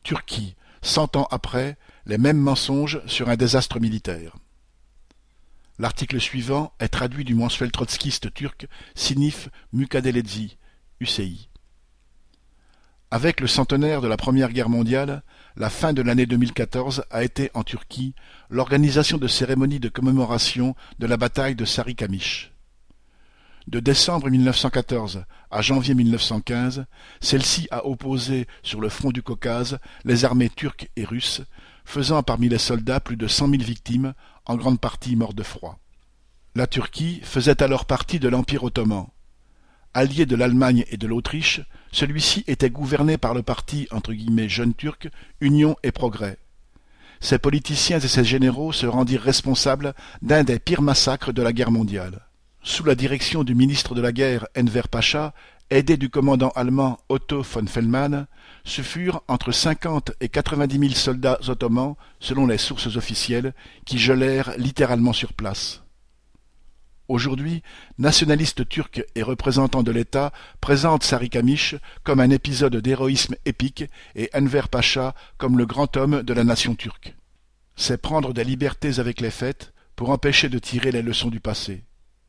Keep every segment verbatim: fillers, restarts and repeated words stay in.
Turquie, cent ans après, les mêmes mensonges sur un désastre militaire. L'article suivant est traduit du mensuel trotskiste turc Sinif Mücadeleci, U C I. Avec le centenaire de la Première Guerre mondiale, la fin de l'année deux mille quatorze a été, en Turquie, l'organisation de cérémonies de commémoration de la bataille de Sarıkamış. De décembre mille neuf cent quatorze à janvier mille neuf cent quinze, celle-ci a opposé sur le front du Caucase les armées turques et russes, faisant parmi les soldats plus de cent mille victimes, en grande partie morts de froid. La Turquie faisait alors partie de l'Empire ottoman. Allié de l'Allemagne et de l'Autriche, celui-ci était gouverné par le parti entre guillemets jeune turc, Union et Progrès. Ses politiciens et ses généraux se rendirent responsables d'un des pires massacres de la guerre mondiale. Sous la direction du ministre de la guerre Enver Pacha, aidé du commandant allemand Otto von Fellmann, ce furent entre cinquante et quatre-vingt-dix mille soldats ottomans, selon les sources officielles, qui gelèrent littéralement sur place. Aujourd'hui, nationalistes turcs et représentants de l'État présentent Sarıkamış comme un épisode d'héroïsme épique et Enver Pacha comme le grand homme de la nation turque. C'est prendre des libertés avec les faits pour empêcher de tirer les leçons du passé.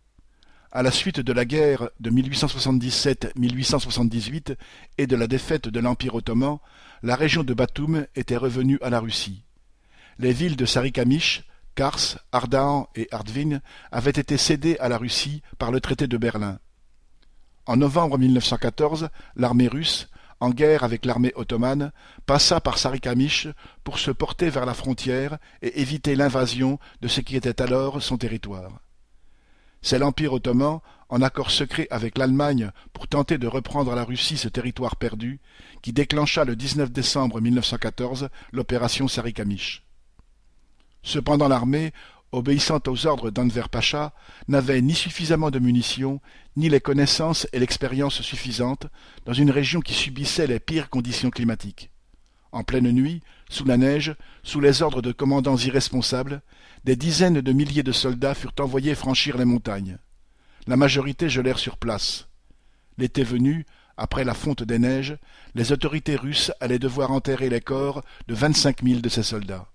À la suite de la guerre de mille huit cent soixante-dix-sept à mille huit cent soixante-dix-huit et de la défaite de l'Empire ottoman, la région de Batoum était revenue à la Russie. Les villes de Sarıkamış, Kars, Ardahan et Artvin avaient été cédées à la Russie par le traité de Berlin. En novembre mille neuf cent quatorze, l'armée russe, en guerre avec l'armée ottomane, passa par Sarıkamış pour se porter vers la frontière et éviter l'invasion de ce qui était alors son territoire. C'est l'Empire ottoman, en accord secret avec l'Allemagne pour tenter de reprendre à la Russie ce territoire perdu, qui déclencha le dix-neuf décembre mille neuf cent quatorze l'opération Sarıkamış. Cependant l'armée, obéissant aux ordres d'Enver Pacha, n'avait ni suffisamment de munitions, ni les connaissances et l'expérience suffisantes dans une région qui subissait les pires conditions climatiques. En pleine nuit, sous la neige, sous les ordres de commandants irresponsables, des dizaines de milliers de soldats furent envoyés franchir les montagnes. La majorité gelèrent sur place. L'été venu, après la fonte des neiges, les autorités russes allaient devoir enterrer les corps de vingt-cinq mille de ces soldats.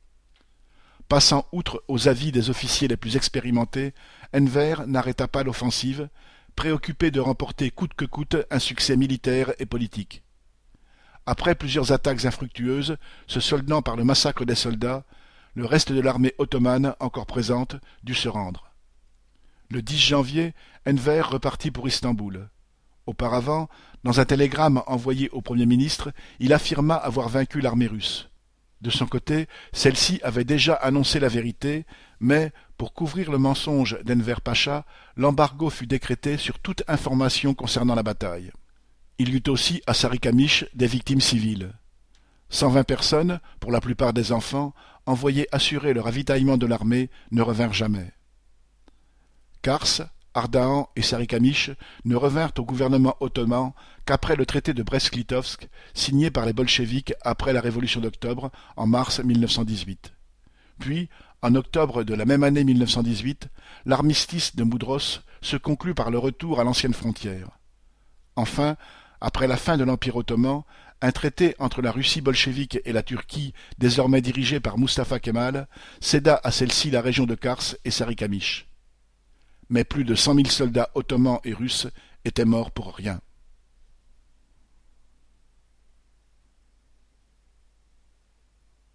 Passant outre aux avis des officiers les plus expérimentés, Enver n'arrêta pas l'offensive, préoccupé de remporter coûte que coûte un succès militaire et politique. Après plusieurs attaques infructueuses, se soldant par le massacre des soldats, le reste de l'armée ottomane, encore présente, dut se rendre. Le dix janvier, Enver repartit pour Istanbul. Auparavant, dans un télégramme envoyé au Premier ministre, il affirma avoir vaincu l'armée russe. De son côté, celle-ci avait déjà annoncé la vérité, mais, pour couvrir le mensonge d'Enver Pacha, l'embargo fut décrété sur toute information concernant la bataille. Il y eut aussi à Sarıkamış des victimes civiles. Cent vingt personnes, pour la plupart des enfants, envoyées assurer le ravitaillement de l'armée, ne revinrent jamais. Kars, Ardahan et Sarıkamış ne revinrent au gouvernement ottoman qu'après le traité de Brest-Litovsk, signé par les bolcheviks après la Révolution d'octobre, en mars mille neuf cent dix-huit. Puis, en octobre de la même année mille neuf cent dix-huit, l'armistice de Moudros se conclut par le retour à l'ancienne frontière. Enfin, après la fin de l'Empire ottoman, un traité entre la Russie bolchevique et la Turquie, désormais dirigée par Mustafa Kemal, céda à celle-ci la région de Kars et Sarıkamış. Mais plus de cent mille soldats ottomans et russes étaient morts pour rien.